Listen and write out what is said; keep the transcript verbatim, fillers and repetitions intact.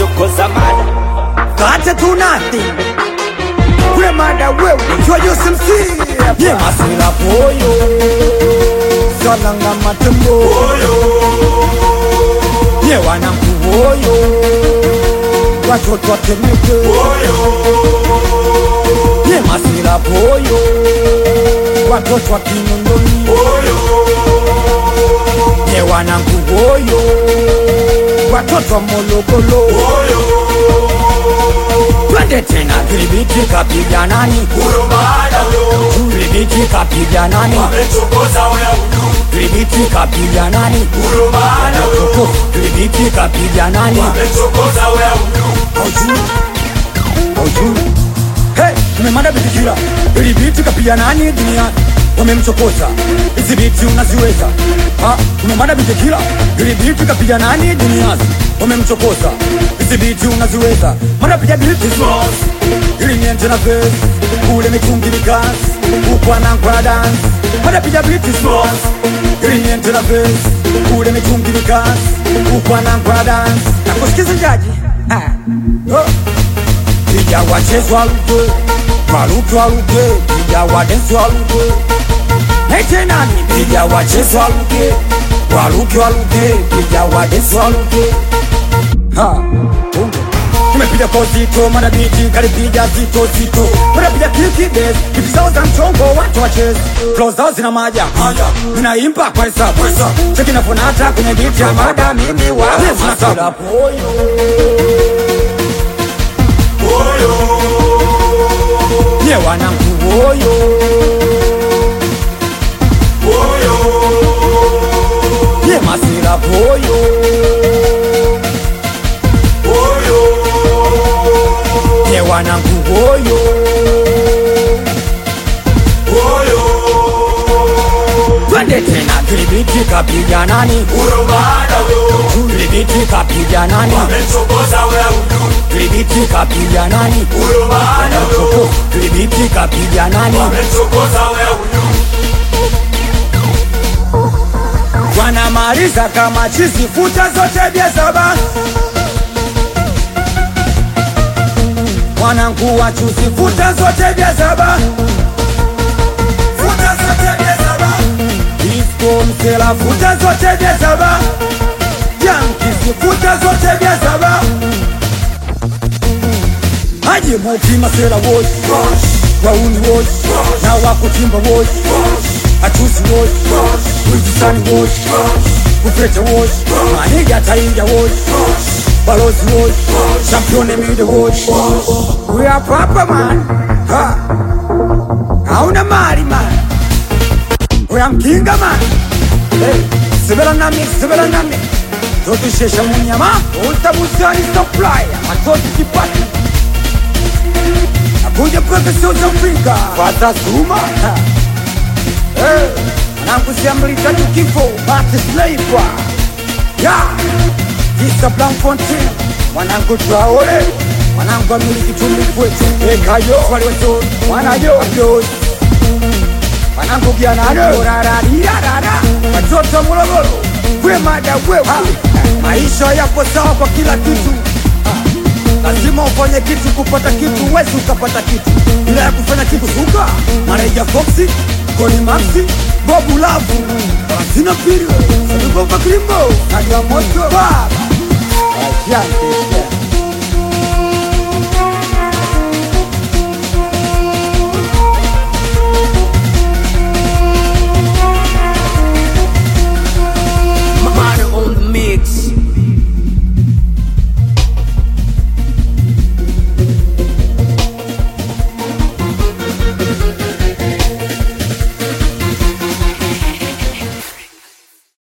wamechokoza mada Kate tu nothing Kwe mada wewe Chua Jose M C Ye masila poyo Salanga matembo Poyo Ye wanangu woyo Watoto watemeke Poyo Ye masila poyo Watoto wakinondoni Poyo Ye wanangu woyo Watoto wa mologolo Woyo Twende tena Gribiti kapiga nani Uyo baada uyo Gribiti kapiga nani wamechokoza wea uyu Gribiti kapiga nani Uyo baada uyo Gribiti kapiga nani wamechokoza wea uyu Oju Oju Hey, tumemanda bitikira Gribiti kapiga nani dunia Wamemchokoza Hizi biti unaziweza Ha, tumemanda bitikira Gribiti kapiga nani dunia Wamemchokoza Hizi biti unaziweza Mara piga biti Boss Ili niente na face Kule mitungi ni gas Ukwa na nkwa dance Mara piga biti Boss Ili niente na face Kule mitungi ni gas Ukwa na nkwa dance Na kusikiza jaji Ha Oh Pija wachezo aluke Maluke aluke Pija wadenso aluke Nete nani Pija wachezo aluke Waluke aluke Pija wadenso aluke Ha Unge Tumepiga kwa zito, mara biti, karipiga zito zito Mara piga kiki base, kipi zao za mchongo, watu wachezi Flow zao zina maja, mina impa kwa hesabu Cheki na fonata kwenye biti ya mada mimi wa Masila poyo Uyo Ye wanangu woyo Uyo Ye masila poyo Uyo Ye wanangu woyo Uyo Twende tena Gribiti kapiga nani Uyo baada uyo Gribiti kapiga nani wamechokoza wea uyu Gribiti kapiga nani Uyo baada uyo Gribiti kapiga nani wamechokoza wea uyu Wanamaliza kama chizi futa zote bia saba Wanangu wachuzi futa zote bia saba Futa zote bia saba Disco msela futa zote bia saba Yankisi futa zote bia saba Aje moki masela wosh Wauni wosh Na wakutimba wosh Achusi wosh Wijisani wosh Kufrecha wosh Maniga tainja wosh Balozi wosh Champion emide wosh We are proper man Ha Hauna mali man We are mkinga man Hey Sebela nami, sebela nami Zotu shesha munyama Ulta muzani supply Matoti kipati Abuja brother South Africa Fata Suma Ha Hey Wanangu siamlita tu kifo Bati Sniper Ya Kisa Blanfontaine Wanangu Traore Wanangu amiliki tumikwetu Ekayo Swali wetu Wanayo Abdos Wanangu Gianano Rarararara Watoto Morogoro Kwe mada wewe Maisha yapo sawa kwa kila kitu Lazima ufanye kitu kupata kitu Wezi ukapata kitu Bila ya kufanya kitu suka Mareja Foxy Koni Maxi Bobu Lavu Sina Pirio Sadubo Bakrimbo Najwa Moto Baba Asante